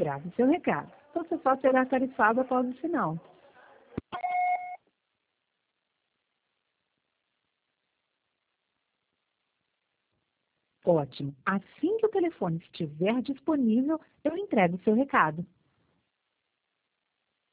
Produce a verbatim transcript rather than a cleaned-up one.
Grave seu recado. Você só será tarifado após o sinal. Ótimo. Assim que o telefone estiver disponível, eu entrego o seu recado.